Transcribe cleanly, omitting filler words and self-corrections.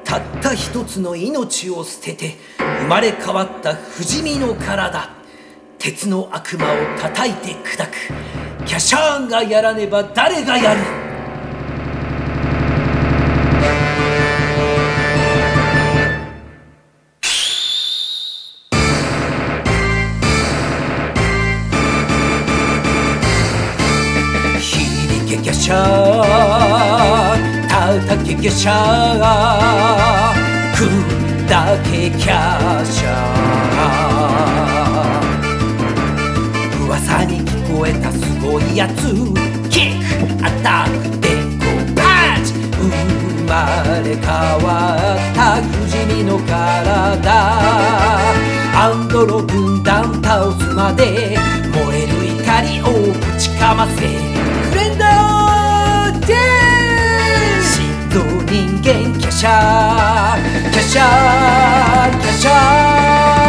たった一つの命を捨てて生まれ変わった不死身の体、鉄の悪魔を叩いて砕くキャシャーンがやらねば誰がやる。響けキャシャーン、叩けキャシャーン、砕けキャシャーン。噂に聞こえたすごいやつ、キックアタックデコパンチ、生まれ変わった不死身の体、アンドロ軍団倒すまで燃える怒りをぶちかませ、フレンドデー新造人間キャシャーキャシャーキャシャー。